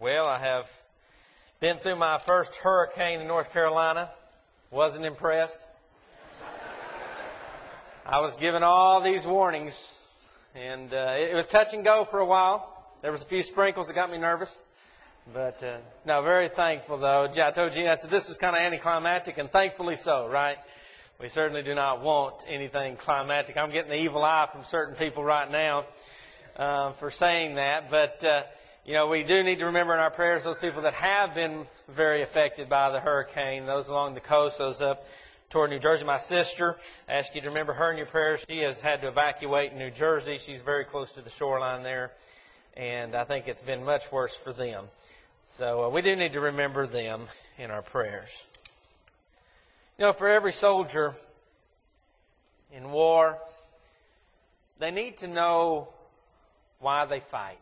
Well, I have been through my first hurricane in North Carolina. Wasn't impressed. I was given all these warnings, and it was touch and go for a while. There was a few sprinkles that got me nervous. But, no, very thankful, though. I told Gina, I said, this was kind of anticlimactic, and thankfully so, right? We certainly do not want anything climactic. I'm getting the evil eye from certain people right now for saying that. But, we do need to remember in our prayers those people that have been very affected by the hurricane, those along the coast, those up toward New Jersey. My sister, I ask you to remember her in your prayers. She has had to evacuate in New Jersey. She's very close to the shoreline there, and I think it's been much worse for them. So we do need to remember them in our prayers. For every soldier in war, they need to know why they fight.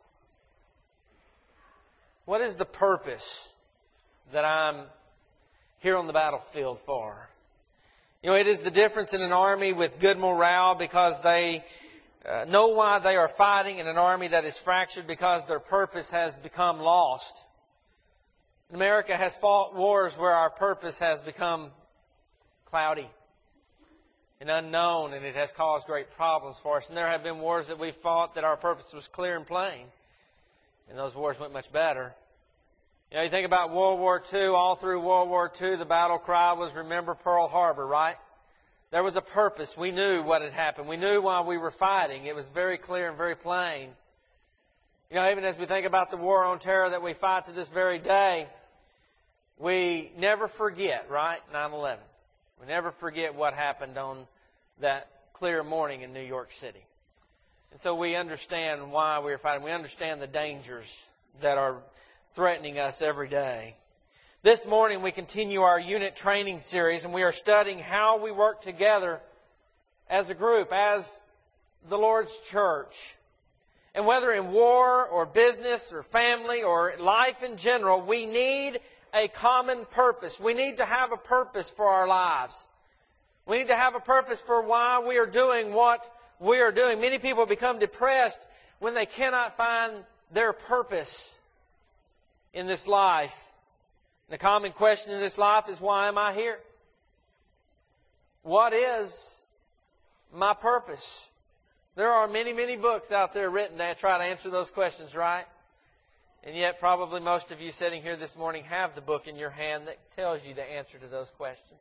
What is the purpose that I'm here on the battlefield for? It is the difference in an army with good morale because they know why they are fighting, and an army that is fractured because their purpose has become lost. America has fought wars where our purpose has become cloudy and unknown, and it has caused great problems for us. And there have been wars that we've fought that our purpose was clear and plain, and those wars went much better. You think about World War II. All through World War II, the battle cry was "Remember Pearl Harbor," right? There was a purpose. We knew what had happened. We knew why we were fighting. It was very clear and very plain. Even as we think about the war on terror that we fight to this very day, we never forget, right? 9/11. We never forget what happened on that clear morning in New York City. And so we understand why we are fighting. We understand the dangers that are threatening us every day. This morning we continue our unit training series, and we are studying how we work together as a group, as the Lord's church. And whether in war or business or family or life in general, we need a common purpose. We need to have a purpose for our lives. We need to have a purpose for why we are doing what we are doing. Many people become depressed when they cannot find their purpose in this life. And the common question in this life is, why am I here? What is my purpose? There are many, many books out there written that try to answer those questions, right? And yet probably most of you sitting here this morning have the book in your hand that tells you the answer to those questions.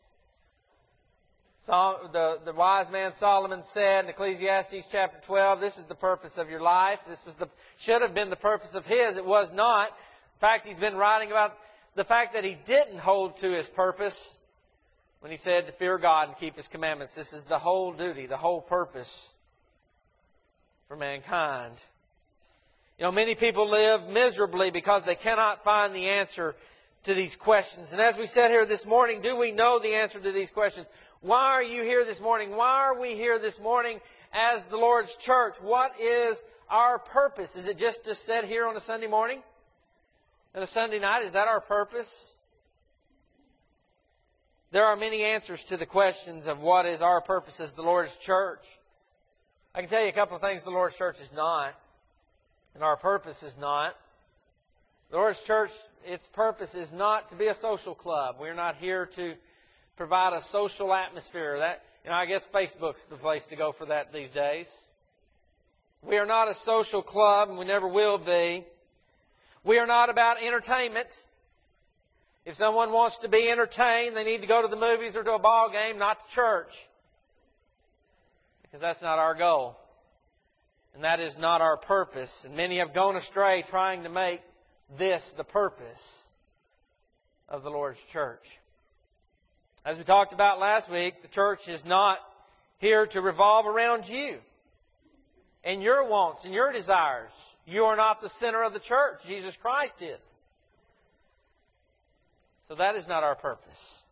The wise man Solomon said in Ecclesiastes chapter 12, this is the purpose of your life. This should have been the purpose of his. It was not. In fact, he's been writing about the fact that he didn't hold to his purpose when he said to fear God and keep His commandments. This is the whole duty, the whole purpose for mankind. Many people live miserably because they cannot find the answer to these questions. And as we said here this morning, do we know the answer to these questions? Why are you here this morning? Why are we here this morning as the Lord's church? What is our purpose? Is it just to sit here on a Sunday morning and a Sunday night? Is that our purpose? There are many answers to the questions of what is our purpose as the Lord's church. I can tell you a couple of things the Lord's church is not. And our purpose is not. The Lord's church, its purpose is not to be a social club. We're not here to provide a social atmosphere. I guess Facebook's the place to go for that these days. We are not a social club, and we never will be. We are not about entertainment. If someone wants to be entertained, they need to go to the movies or to a ball game, not to church. Because that's not our goal. And that is not our purpose. And many have gone astray trying to make this the purpose of the Lord's church. As we talked about last week, the church is not here to revolve around you and your wants and your desires. You are not the center of the church. Jesus Christ is. So that is not our purpose.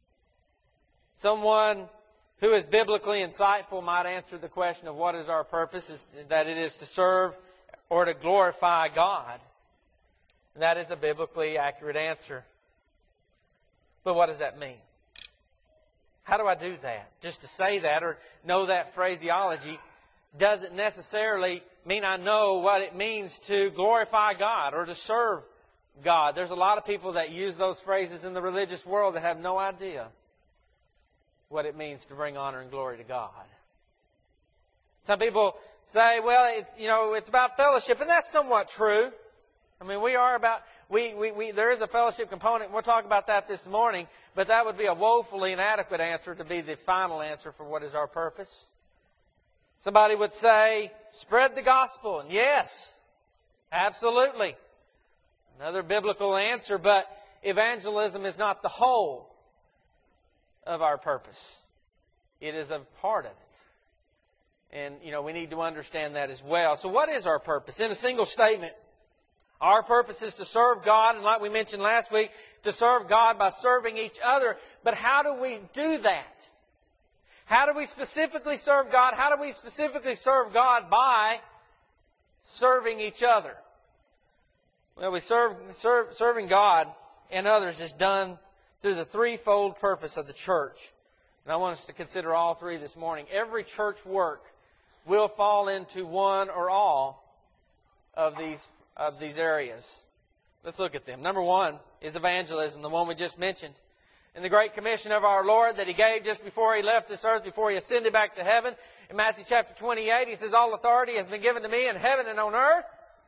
Someone who is biblically insightful might answer the question of what is our purpose, is that it is to serve or to glorify God. And that is a biblically accurate answer. But what does that mean? How do I do that? Just to say that or know that phraseology doesn't necessarily mean I know what it means to glorify God or to serve God. There's a lot of people that use those phrases in the religious world that have no idea what it means to bring honor and glory to God. Some people say, well, it's about fellowship, and that's somewhat true. I mean, there is a fellowship component, and we'll talk about that this morning, but that would be a woefully inadequate answer to be the final answer for what is our purpose. Somebody would say, spread the gospel. And yes, absolutely. Another biblical answer, but evangelism is not the whole of our purpose. It is a part of it. And, we need to understand that as well. So what is our purpose? In a single statement, our purpose is to serve God, and like we mentioned last week, to serve God by serving each other. But how do we do that? How do we specifically serve God? How do we specifically serve God by serving each other? Well, serving God and others is done through the threefold purpose of the church. And I want us to consider all three this morning. Every church work will fall into one or all of these areas. Let's look at them. Number one is evangelism, the one we just mentioned. In the Great Commission of our Lord that He gave just before He left this earth, before He ascended back to heaven, in Matthew chapter 28, He says, all authority has been given to me in heaven and on earth.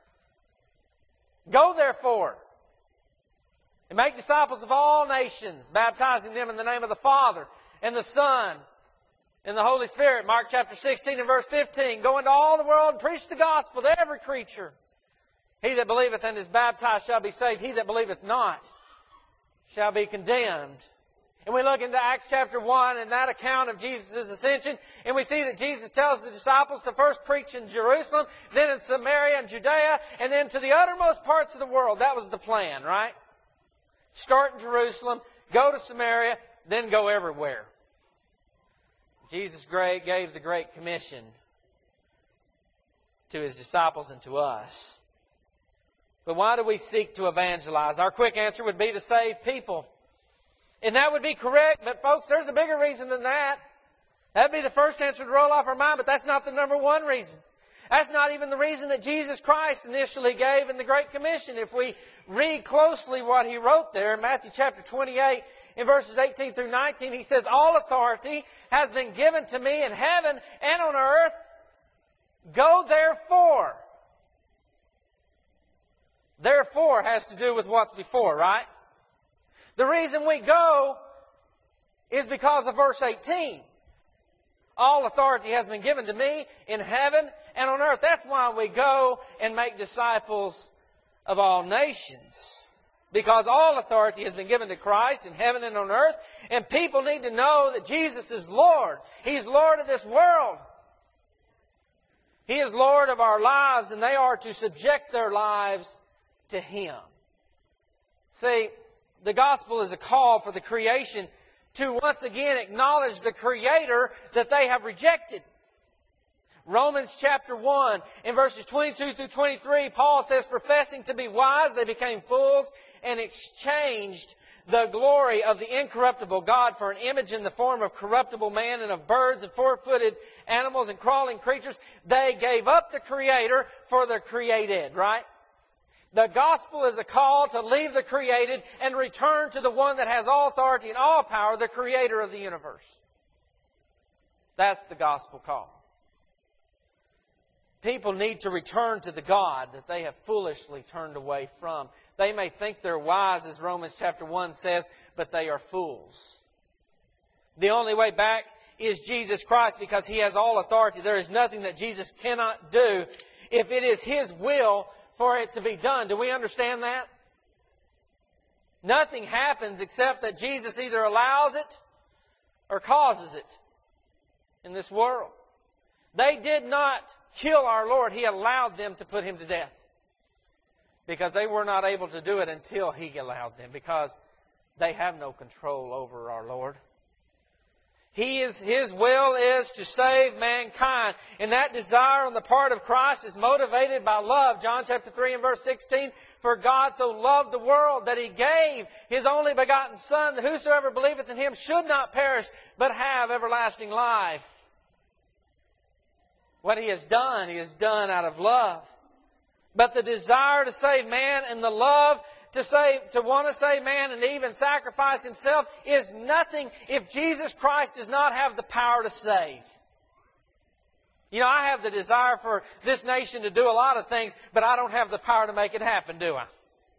Go therefore and make disciples of all nations, baptizing them in the name of the Father and the Son and the Holy Spirit. Mark chapter 16 and verse 15. Go into all the world and preach the gospel to every creature. He that believeth and is baptized shall be saved. He that believeth not shall be condemned. And we look into Acts chapter 1 and that account of Jesus' ascension, and we see that Jesus tells the disciples to first preach in Jerusalem, then in Samaria and Judea, and then to the uttermost parts of the world. That was the plan, right? Start in Jerusalem, go to Samaria, then go everywhere. Jesus gave the Great Commission to His disciples and to us. But why do we seek to evangelize? Our quick answer would be to save people. And that would be correct, but folks, there's a bigger reason than that. That would be the first answer to roll off our mind, but that's not the number one reason. That's not even the reason that Jesus Christ initially gave in the Great Commission. If we read closely what He wrote there in Matthew chapter 28, in verses 18 through 19, He says, all authority has been given to me in heaven and on earth. Go therefore. Therefore has to do with what's before, right? The reason we go is because of verse 18. All authority has been given to me in heaven and on earth. That's why we go and make disciples of all nations. Because all authority has been given to Christ in heaven and on earth. And people need to know that Jesus is Lord. He's Lord of this world. He is Lord of our lives, and they are to subject their lives to Him. See, the gospel is a call for the creation to once again acknowledge the Creator that they have rejected. Romans chapter 1, in verses 22 through 23, Paul says, professing to be wise, they became fools and exchanged the glory of the incorruptible God for an image in the form of corruptible man and of birds and four-footed animals and crawling creatures. They gave up the Creator for the created, right? The gospel is a call to leave the created and return to the one that has all authority and all power, the Creator of the universe. That's the gospel call. People need to return to the God that they have foolishly turned away from. They may think they're wise, as Romans chapter 1 says, but they are fools. The only way back is Jesus Christ, because He has all authority. There is nothing that Jesus cannot do if it is His will for it to be done. Do we understand that? Nothing happens except that Jesus either allows it or causes it in this world. They did not kill our Lord. He allowed them to put Him to death, because they were not able to do it until He allowed them, because they have no control over our Lord. His will is to save mankind. And that desire on the part of Christ is motivated by love. John chapter 3 and verse 16, for God so loved the world that He gave His only begotten Son, that whosoever believeth in Him should not perish, but have everlasting life. What He has done out of love. But the desire to save man and the love to want to save man and even sacrifice Himself is nothing if Jesus Christ does not have the power to save. You know, I have the desire for this nation to do a lot of things, but I don't have the power to make it happen, do I?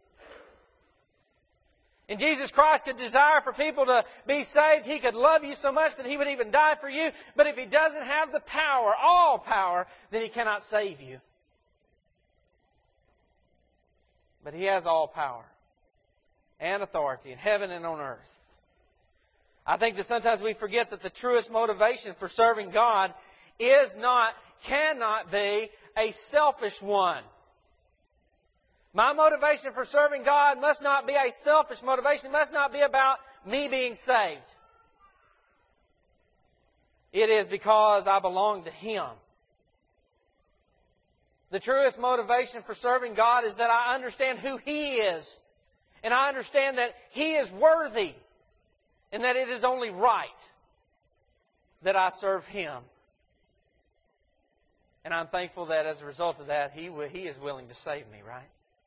And Jesus Christ could desire for people to be saved. He could love you so much that He would even die for you. But if He doesn't have the power, all power, then He cannot save you. But He has all power and authority in heaven and on earth. I think that sometimes we forget that the truest motivation for serving God cannot be a selfish one. My motivation for serving God must not be a selfish motivation. It must not be about me being saved. It is because I belong to Him. The truest motivation for serving God is that I understand who He is. And I understand that He is worthy. And that it is only right that I serve Him. And I'm thankful that as a result of that, He is willing to save me, right?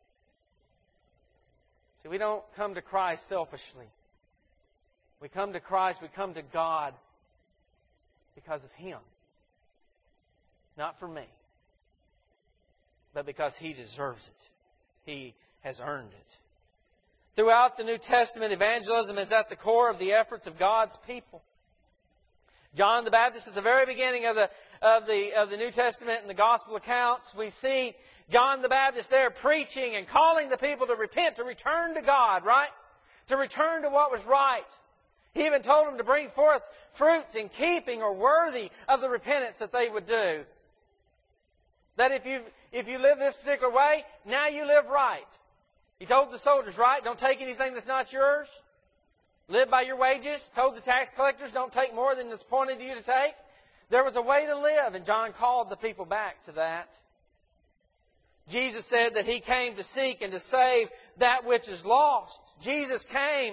See, we don't come to Christ selfishly. We come to Christ, we come to God because of Him. Not for me. But because He deserves it. He has earned it. Throughout the New Testament, evangelism is at the core of the efforts of God's people. John the Baptist, at the very beginning of the New Testament and the Gospel accounts, we see John the Baptist there preaching and calling the people to repent, to return to God, right? To return to what was right. He even told them to bring forth fruits in keeping or worthy of the repentance that they would do. That if you live this particular way, now you live right. He told the soldiers, right? Don't take anything that's not yours. Live by your wages. Told the tax collectors, don't take more than is appointed to you to take. There was a way to live, and John called the people back to that. Jesus said that He came to seek and to save that which is lost. Jesus came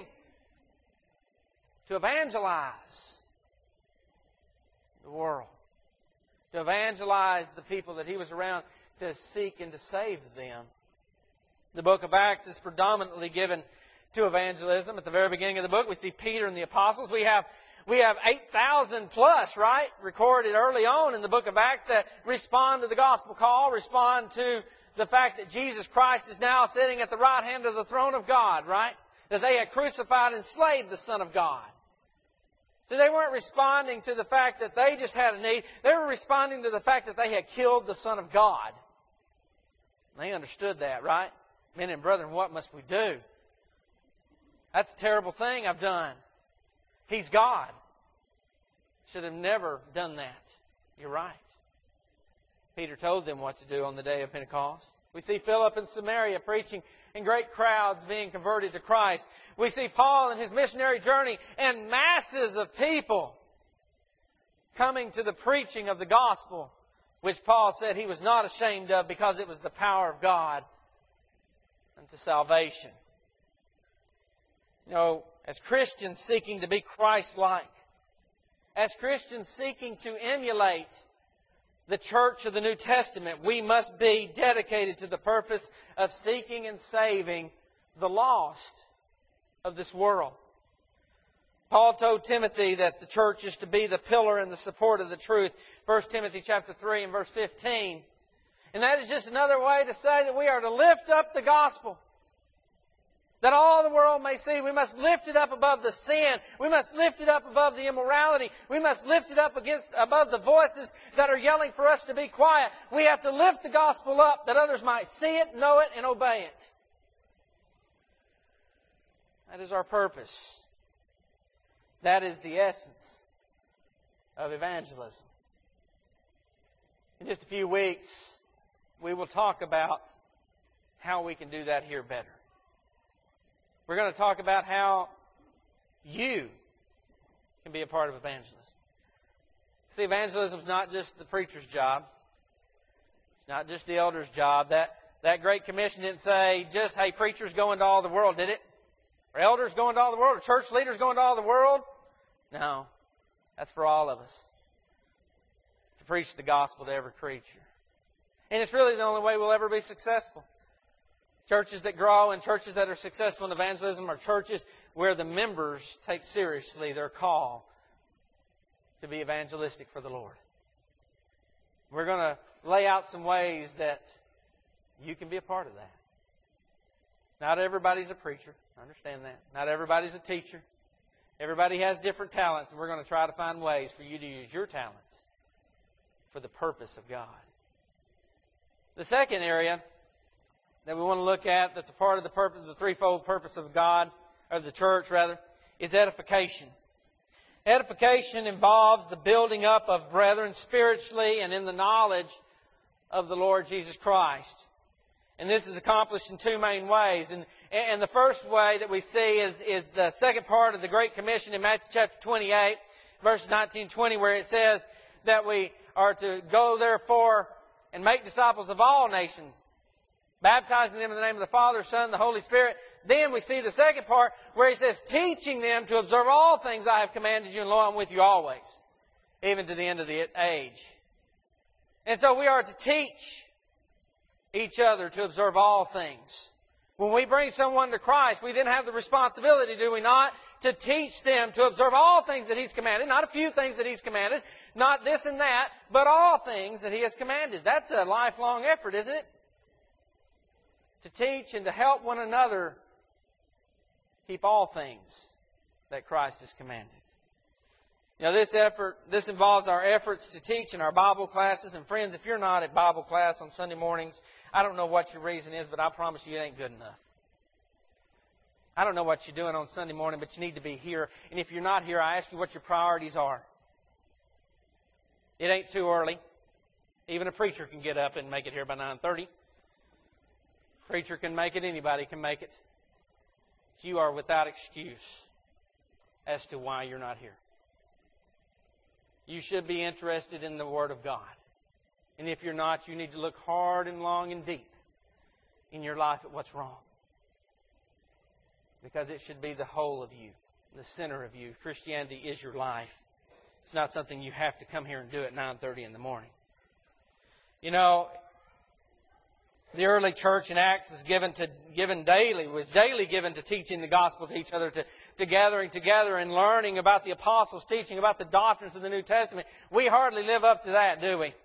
to evangelize the world. To evangelize the people that He was around, to seek and to save them. The book of Acts is predominantly given to evangelism. At the very beginning of the book, we see Peter and the apostles. We have 8,000 plus, right, recorded early on in the book of Acts that respond to the gospel call, respond to the fact that Jesus Christ is now sitting at the right hand of the throne of God, right? That they had crucified and slain the Son of God. So they weren't responding to the fact that they just had a need. They were responding to the fact that they had killed the Son of God. They understood that, right? Men and brethren, what must we do? That's a terrible thing I've done. He's God. Should have never done that. You're right. Peter told them what to do on the day of Pentecost. We see Philip in Samaria preaching and great crowds being converted to Christ. We see Paul in his missionary journey and masses of people coming to the preaching of the gospel, which Paul said he was not ashamed of because it was the power of God unto salvation. You know, as Christians seeking to be Christ-like, as Christians seeking to emulate the church of the New Testament, we must be dedicated to the purpose of seeking and saving the lost of this world. Paul told Timothy that the church is to be the pillar and the support of the truth. 1 Timothy chapter 3 and verse 15. And that is just another way to say that we are to lift up the gospel, that all the world may see. We must lift it up above the sin. We must lift it up above the immorality. We must lift it up above the voices that are yelling for us to be quiet. We have to lift the gospel up that others might see it, know it, and obey it. That is our purpose. That is the essence of evangelism. In just a few weeks, we will talk about how we can do that here better. We're going to talk about how you can be a part of evangelism. See, evangelism is not just the preacher's job. It's not just the elder's job. That Great Commission didn't say just, hey, preachers go into all the world, did it? Or elders go into all the world? Or church leaders go into all the world? No. That's for all of us. To preach the gospel to every creature. And it's really the only way we'll ever be successful. Churches that grow and churches that are successful in evangelism are churches where the members take seriously their call to be evangelistic for the Lord. We're going to lay out some ways that you can be a part of that. Not everybody's a preacher. I understand that. Not everybody's a teacher. Everybody has different talents, and we're going to try to find ways for you to use your talents for the purpose of God. The second area that we want to look at that's a part of the purpose, the threefold purpose of God, or the church rather, is edification. Edification involves the building up of brethren spiritually and in the knowledge of the Lord Jesus Christ. And this is accomplished in two main ways. And the first way that we see is the second part of the Great Commission in Matthew chapter 28, verses 19 and 20, where it says that we are to go therefore and make disciples of all nations, baptizing them in the name of the Father, Son, and the Holy Spirit. Then we see the second part where he says, teaching them to observe all things I have commanded you, and lo, I'm with you always, even to the end of the age. And so we are to teach each other to observe all things. When we bring someone to Christ, we then have the responsibility, do we not, to teach them to observe all things that He's commanded. Not a few things that He's commanded, not this and that, but all things that He has commanded. That's a lifelong effort, isn't it? To teach and to help one another keep all things that Christ has commanded. You know, this involves our efforts to teach in our Bible classes. And friends, if you're not at Bible class on Sunday mornings, I don't know what your reason is, but I promise you it ain't good enough. I don't know what you're doing on Sunday morning, but you need to be here. And if you're not here, I ask you what your priorities are. It ain't too early. Even a preacher can get up and make it here by 9:30. Preacher can make it. Anybody can make it. But you are without excuse as to why you're not here. You should be interested in the Word of God. And if you're not, you need to look hard and long and deep in your life at what's wrong. Because it should be the whole of you, the center of you. Christianity is your life. It's not something you have to come here and do at 9:30 in the morning. You know, the early church in Acts was daily given to teaching the gospel to each other, to gathering together and learning about the apostles' teaching, about the doctrines of the New Testament. We hardly live up to that, do we?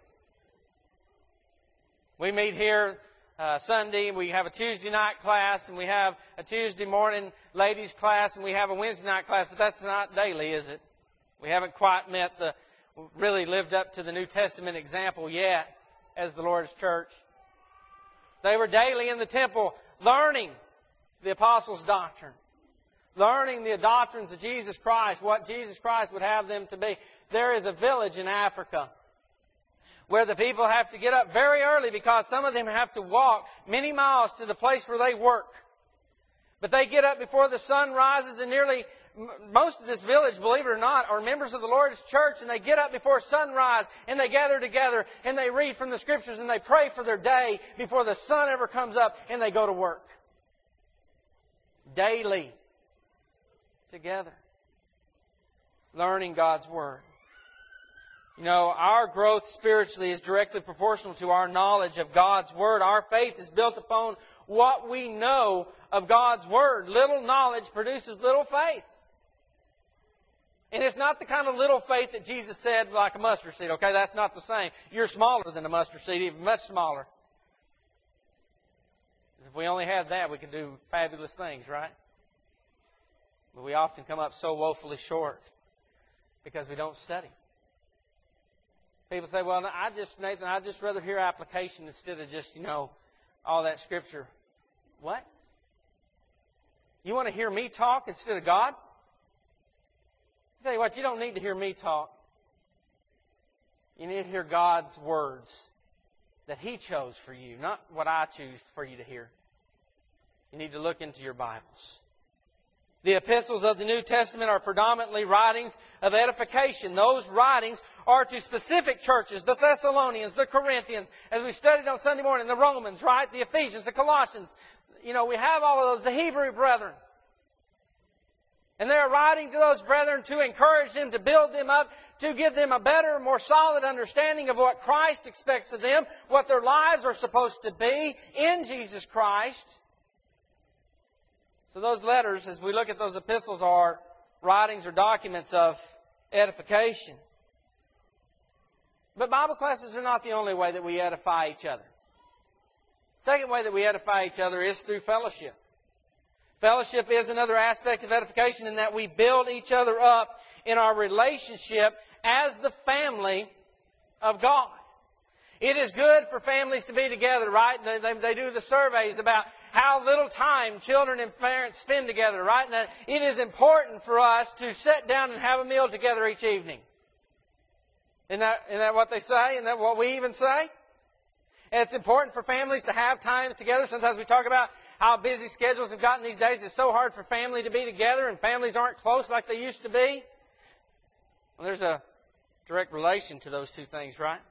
We meet here Sunday, we have a Tuesday night class, and we have a Tuesday morning ladies class, and we have a Wednesday night class, but that's not daily, is it? We haven't quite really lived up to the New Testament example yet as the Lord's church. They were daily in the temple learning the apostles' doctrine, learning the doctrines of Jesus Christ, what Jesus Christ would have them to be. There is a village in Africa where the people have to get up very early because some of them have to walk many miles to the place where they work. But they get up before the sun rises, and nearly most of this village, believe it or not, are members of the Lord's church, and they get up before sunrise, and they gather together, and they read from the Scriptures, and they pray for their day before the sun ever comes up, and they go to work. Daily. Together. Learning God's Word. You know, our growth spiritually is directly proportional to our knowledge of God's Word. Our faith is built upon what we know of God's Word. Little knowledge produces little faith. And it's not the kind of little faith that Jesus said like a mustard seed, okay? That's not the same. You're smaller than a mustard seed, even much smaller. If we only had that, we could do fabulous things, right? But we often come up so woefully short because we don't study. People say, well, Nathan, I'd just rather hear application instead of just, all that Scripture. What? You want to hear me talk instead of God? I'll tell you what, you don't need to hear me talk. You need to hear God's words that He chose for you, not what I choose for you to hear. You need to look into your Bibles. The epistles of the New Testament are predominantly writings of edification. Those writings are to specific churches, the Thessalonians, the Corinthians, as we studied on Sunday morning, the Romans, right? The Ephesians, the Colossians. We have all of those, the Hebrew brethren. And they're writing to those brethren to encourage them, to build them up, to give them a better, more solid understanding of what Christ expects of them, what their lives are supposed to be in Jesus Christ. So those letters, as we look at those epistles, are writings or documents of edification. But Bible classes are not the only way that we edify each other. The second way that we edify each other is through fellowship. Fellowship is another aspect of edification in that we build each other up in our relationship as the family of God. It is good for families to be together, right? They do the surveys about how little time children and parents spend together, right? And that it is important for us to sit down and have a meal together each evening. Isn't that what they say? Isn't that what we even say? And it's important for families to have times together. Sometimes we talk about how busy schedules have gotten these days. It's so hard for family to be together, and families aren't close like they used to be. Well, there's a direct relation to those two things, right?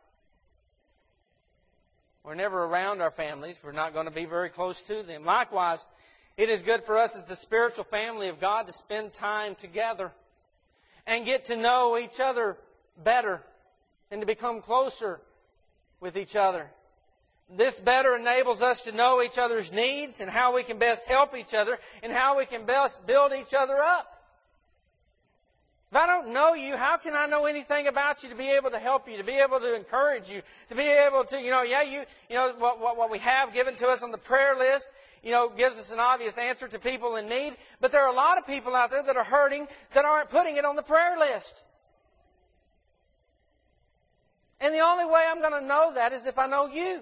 We're never around our families. We're not going to be very close to them. Likewise, it is good for us as the spiritual family of God to spend time together and get to know each other better and to become closer with each other. This better enables us to know each other's needs and how we can best help each other and how we can best build each other up. If I don't know you, how can I know anything about you to be able to help you, to be able to encourage you, to be able to, what we have given to us on the prayer list, gives us an obvious answer to people in need. But there are a lot of people out there that are hurting that aren't putting it on the prayer list. And the only way I'm going to know that is if I know you.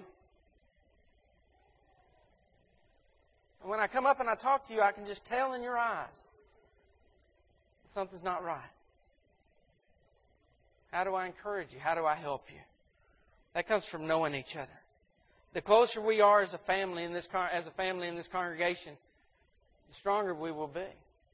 And when I come up and I talk to you, I can just tell in your eyes that something's not right. How do I encourage you? How do I help you? That comes from knowing each other. The closer we are as a family in this congregation, the stronger we will be.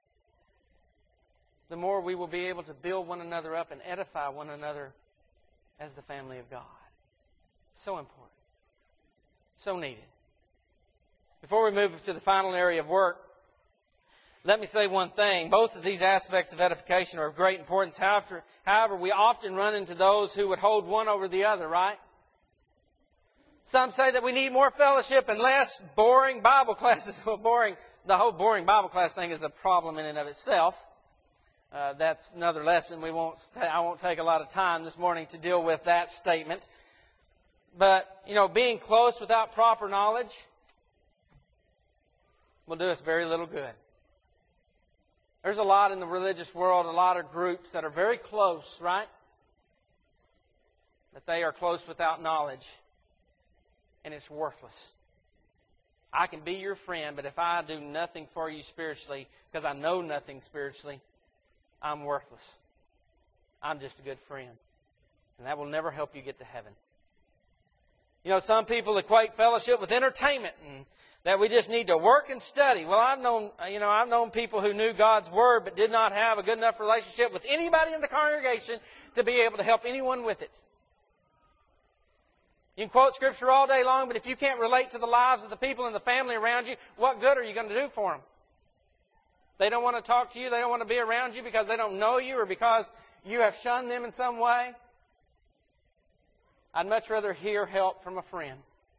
The more we will be able to build one another up and edify one another as the family of God. So important. So needed. Before we move to the final area of work, let me say one thing. Both of these aspects of edification are of great importance. However, we often run into those who would hold one over the other, right? Some say that we need more fellowship and less boring Bible classes. The whole boring Bible class thing is a problem in and of itself. That's another lesson. I won't take a lot of time this morning to deal with that statement. But, being close without proper knowledge will do us very little good. There's a lot in the religious world, a lot of groups that are very close, right? But they are close without knowledge. And it's worthless. I can be your friend, but if I do nothing for you spiritually, because I know nothing spiritually, I'm worthless. I'm just a good friend. And that will never help you get to heaven. Some people equate fellowship with entertainment and that we just need to work and study. Well, I've known people who knew God's Word but did not have a good enough relationship with anybody in the congregation to be able to help anyone with it. You can quote Scripture all day long, but if you can't relate to the lives of the people in the family around you, what good are you going to do for them? They don't want to talk to you. They don't want to be around you because they don't know you or because you have shunned them in some way. I'd much rather hear help from a friend,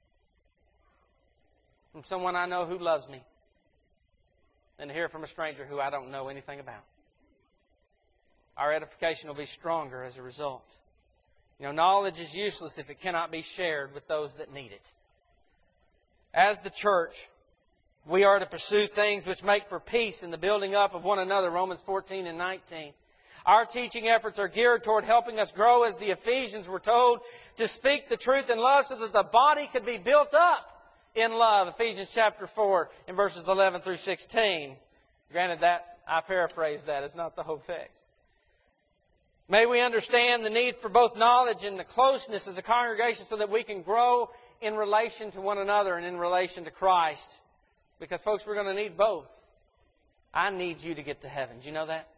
from someone I know who loves me, than to hear from a stranger who I don't know anything about. Our edification will be stronger as a result. Knowledge is useless if it cannot be shared with those that need it. As the church, we are to pursue things which make for peace and the building up of one another, Romans 14 and 19. Our teaching efforts are geared toward helping us grow as the Ephesians were told to speak the truth in love so that the body could be built up in love. Ephesians chapter 4 in verses 11 through 16. Granted that, I paraphrased that. It's not the whole text. May we understand the need for both knowledge and the closeness as a congregation so that we can grow in relation to one another and in relation to Christ. Because, folks, we're going to need both. I need you to get to heaven. Do you know that?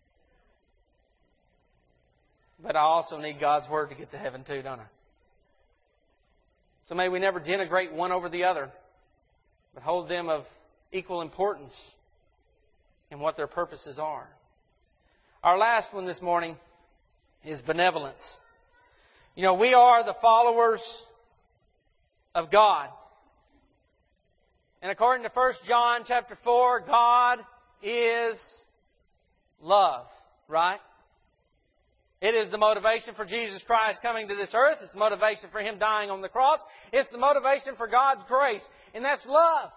But I also need God's Word to get to heaven too, don't I? So may we never denigrate one over the other, but hold them of equal importance in what their purposes are. Our last one this morning is benevolence. We are the followers of God. And according to 1 John chapter 4, God is love, right? It is the motivation for Jesus Christ coming to this earth. It's the motivation for Him dying on the cross. It's the motivation for God's grace, and that's love.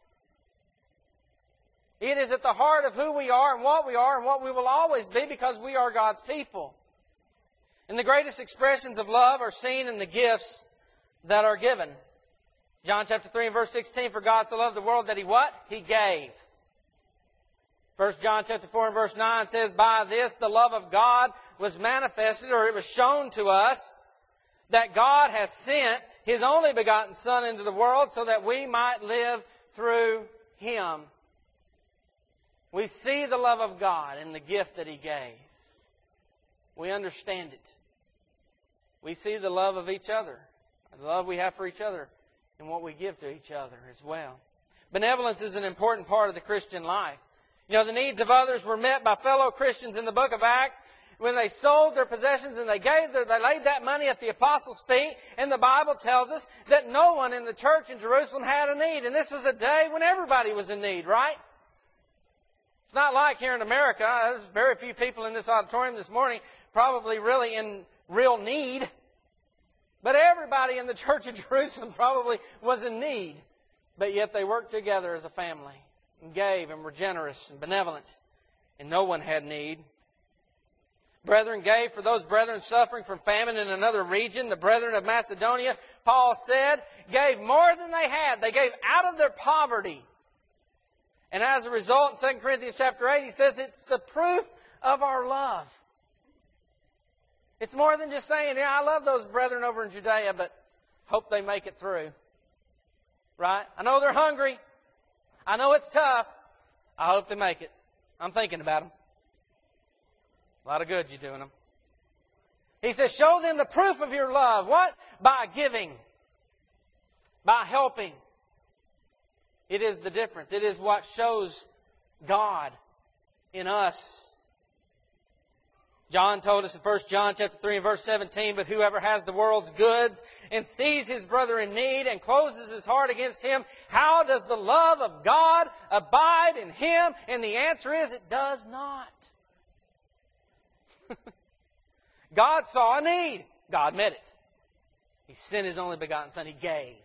It is at the heart of who we are and what we will always be because we are God's people. And the greatest expressions of love are seen in the gifts that are given. John chapter 3 and verse 16, for God so loved the world that He what? He gave. 1 John chapter 4 and verse 9 says, by this the love of God was manifested, or it was shown to us, that God has sent His only begotten Son into the world so that we might live through Him. We see the love of God in the gift that He gave. We understand it. We see the love of each other, the love we have for each other, and what we give to each other as well. Benevolence is an important part of the Christian life. You know, the needs of others were met by fellow Christians in the book of Acts when they sold their possessions and they laid that money at the apostles' feet. And the Bible tells us that no one in the church in Jerusalem had a need. And this was a day when everybody was in need, right? It's not like here in America. There's very few people in this auditorium this morning probably really in real need. But everybody in the church of Jerusalem probably was in need. But yet they worked together as a family and gave and were generous and benevolent. And no one had need. Brethren gave for those brethren suffering from famine in another region. The brethren of Macedonia, Paul said, gave more than they had. They gave out of their poverty. And as a result, in 2 Corinthians chapter 8, he says it's the proof of our love. It's more than just saying, yeah, I love those brethren over in Judea, but hope they make it through. Right? I know they're hungry. I know it's tough. I hope they make it. I'm thinking about them. A lot of good you're doing them. He says, show them the proof of your love. What? By giving. By helping. It is the difference. It is what shows God in us. John told us in 1 John chapter 3 and verse 17, but whoever has the world's goods and sees his brother in need and closes his heart against him, how does the love of God abide in him? And the answer is, it does not. God saw a need. God met it. He sent His only begotten Son. He gave.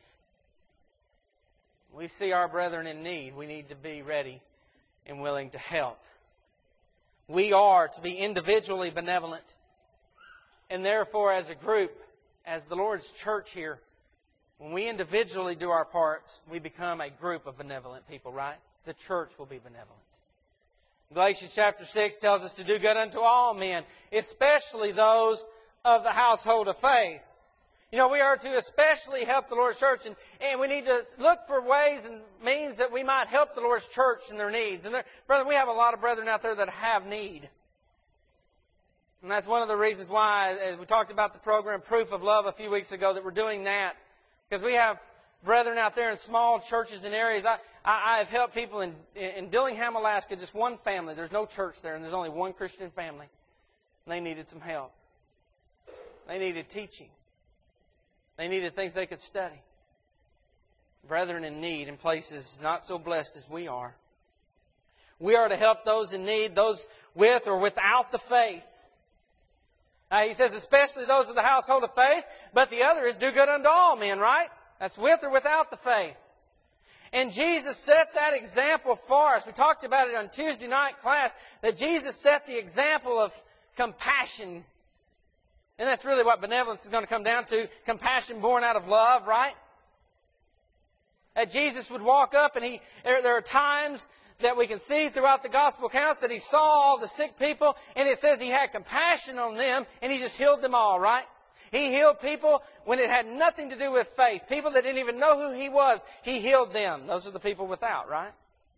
We see our brethren in need. We need to be ready and willing to help. We are to be individually benevolent. And therefore, as a group, as the Lord's church here, when we individually do our parts, we become a group of benevolent people, right? The church will be benevolent. Galatians chapter 6 tells us to do good unto all men, especially those of the household of faith. You know, we are to especially help the Lord's church, and we need to look for ways and means that we might help the Lord's church in their needs. And brother, we have a lot of brethren out there that have need. And that's one of the reasons why, as we talked about the program Proof of Love a few weeks ago, that we're doing that. Because we have brethren out there in small churches and areas. I have helped people in Dillingham, Alaska, just one family. There's no church there, and there's only one Christian family. And they needed some help. They needed teaching. They needed things they could study. Brethren in need in places not so blessed as we are. We are to help those in need, those with or without the faith. He says, especially those of the household of faith, but the other is do good unto all men, right? That's with or without the faith. And Jesus set that example for us. We talked about it on Tuesday night class, that Jesus set the example of compassion. And that's really what benevolence is going to come down to. Compassion born out of love, right? That Jesus would walk up and there are times that we can see throughout the gospel accounts that He saw all the sick people, and it says He had compassion on them and He just healed them all, right? He healed people when it had nothing to do with faith. People that didn't even know who He was, He healed them. Those are the people without, right?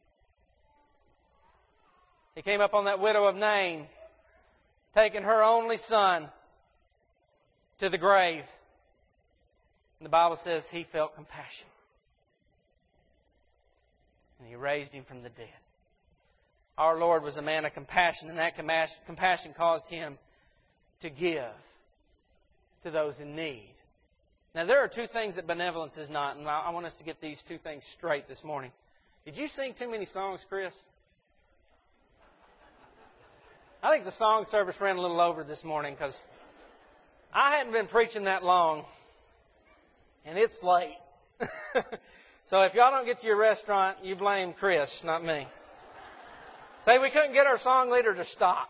He came up on that widow of Nain, taking her only son to the grave. And the Bible says He felt compassion. And He raised him from the dead. Our Lord was a man of compassion, and that compassion caused Him to give to those in need. Now, there are two things that benevolence is not, and I want us to get these two things straight this morning. Did you sing too many songs, Chris? I think the song service ran a little over this morning because I hadn't been preaching that long, and it's late. So if y'all don't get to your restaurant, you blame Chris, not me. Say we couldn't get our song leader to stop.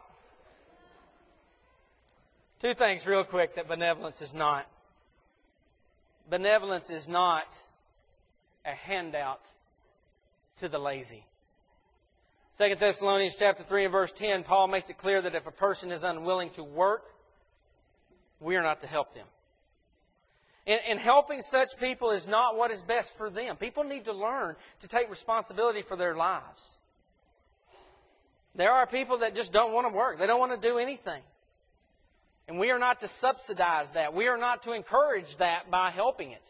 Two things real quick that benevolence is not. Benevolence is not a handout to the lazy. 2 Thessalonians chapter 3 and verse 10, Paul makes it clear that if a person is unwilling to work, we are not to help them. And helping such people is not what is best for them. People need to learn to take responsibility for their lives. There are people that just don't want to work. They don't want to do anything. And we are not to subsidize that. We are not to encourage that by helping it.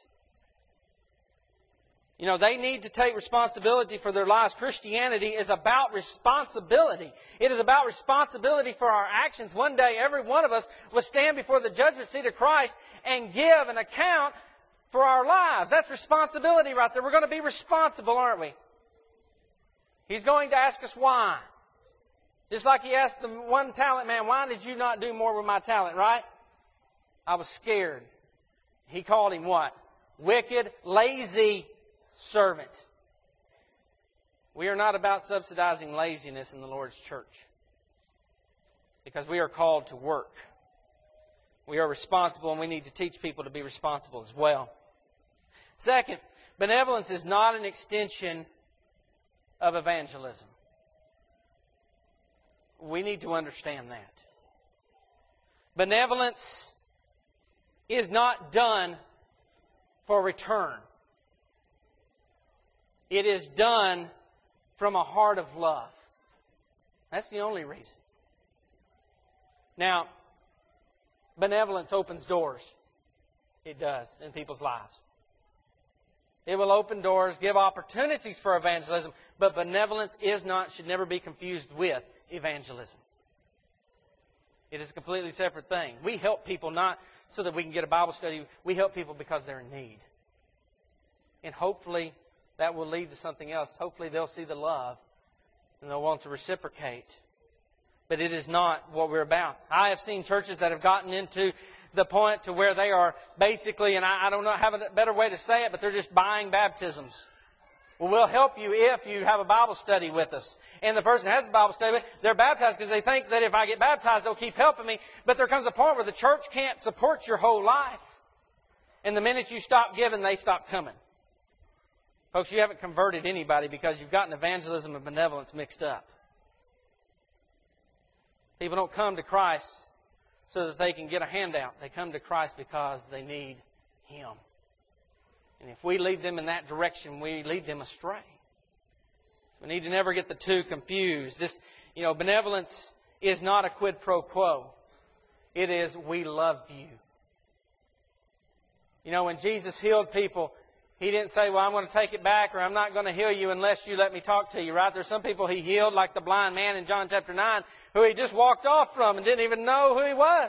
You know, they need to take responsibility for their lives. Christianity is about responsibility. It is about responsibility for our actions. One day, every one of us will stand before the judgment seat of Christ and give an account for our lives. That's responsibility right there. We're going to be responsible, aren't we? He's going to ask us why. Just like He asked the one talent man, why did you not do more with my talent, right? I was scared. He called him what? Wicked, lazy servant. We are not about subsidizing laziness in the Lord's church, because we are called to work. We are responsible, and we need to teach people to be responsible as well. Second, benevolence is not an extension of evangelism. We need to understand that. Benevolence is not done for return. It is done from a heart of love. That's the only reason. Now, benevolence opens doors. It does in people's lives. It will open doors, give opportunities for evangelism, but benevolence should never be confused with evangelism. It is a completely separate thing. We help people not so that we can get a Bible study. We help people because they're in need. And hopefully that will lead to something else. Hopefully they'll see the love and they'll want to reciprocate. But it is not what we're about. I have seen churches that have gotten into the point to where they are basically, and I don't know, have a better way to say it, but they're just buying baptisms. Well, we'll help you if you have a Bible study with us. And the person has a Bible study with, they're baptized because they think that if I get baptized, they'll keep helping me. But there comes a point where the church can't support your whole life. And the minute you stop giving, they stop coming. Folks, you haven't converted anybody because you've gotten evangelism and benevolence mixed up. People don't come to Christ so that they can get a handout. They come to Christ because they need Him. And if we lead them in that direction, we lead them astray. We need to never get the two confused. Benevolence is not a quid pro quo. It is, we love you. When Jesus healed people, He didn't say, well, I'm going to take it back, or I'm not going to heal you unless you let me talk to you, right? There's some people He healed, like the blind man in John chapter 9, who He just walked off from and didn't even know who he was.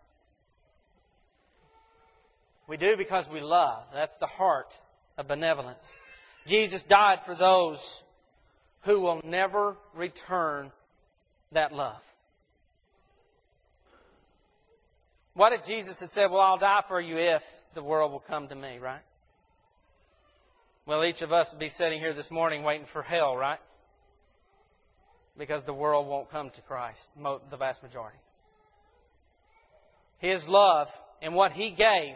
We do because we love. That's the heart of benevolence. Jesus died for those who will never return that love. What if Jesus had said, well, I'll die for you if the world will come to me, right? Well, each of us would be sitting here this morning waiting for hell, right? Because the world won't come to Christ, the vast majority. His love and what He gave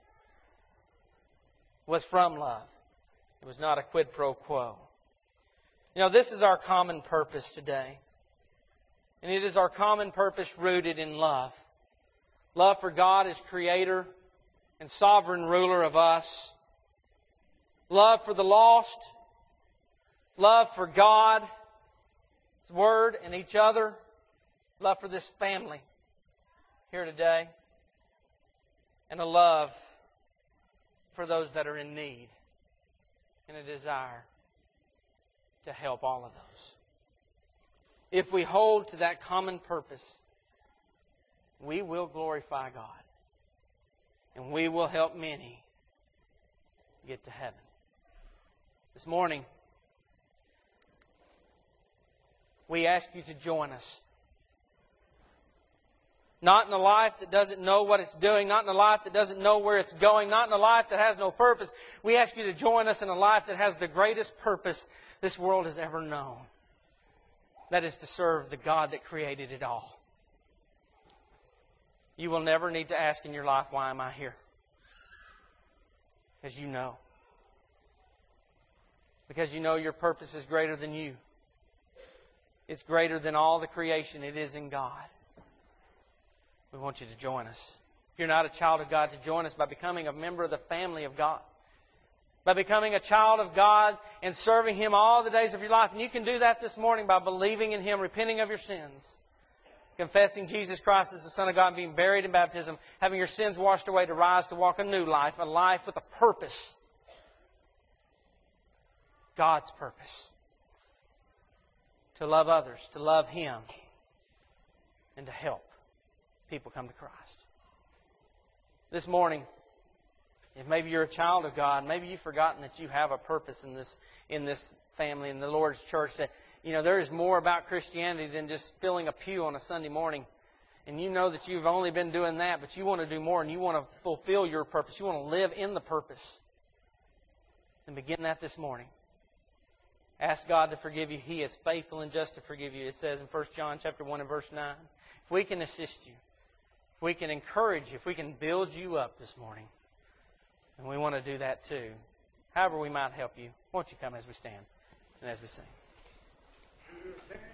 was from love. It was not a quid pro quo. This is our common purpose today. And it is our common purpose rooted in love. Love for God as Creator and sovereign ruler of us. Love for the lost. Love for God, His Word, and each other. Love for this family here today. And a love for those that are in need. And a desire to help all of those. If we hold to that common purpose, we will glorify God. And we will help many get to heaven. This morning, we ask you to join us. Not in a life that doesn't know what it's doing, not in a life that doesn't know where it's going, not in a life that has no purpose. We ask you to join us in a life that has the greatest purpose this world has ever known. That is to serve the God that created it all. You will never need to ask in your life, why am I here? Because you know. Because you know your purpose is greater than you. It's greater than all the creation it is in God. We want you to join us. If you're not a child of God, to join us by becoming a member of the family of God. By becoming a child of God and serving Him all the days of your life. And you can do that this morning by believing in Him, repenting of your sins, confessing Jesus Christ as the Son of God, and being buried in baptism, having your sins washed away to rise to walk a new life, a life with a purpose. God's purpose. To love others, to love Him, and to help people come to Christ. This morning, if maybe you're a child of God, maybe you've forgotten that you have a purpose in this family, in the Lord's church, that there is more about Christianity than just filling a pew on a Sunday morning. And you know that you've only been doing that, but you want to do more and you want to fulfill your purpose. You want to live in the purpose. Then begin that this morning. Ask God to forgive you. He is faithful and just to forgive you. It says in 1 John chapter 1 and verse 9. If we can assist you, if we can encourage you, if we can build you up this morning, and we want to do that too. However we might help you, won't you come as we stand and as we sing.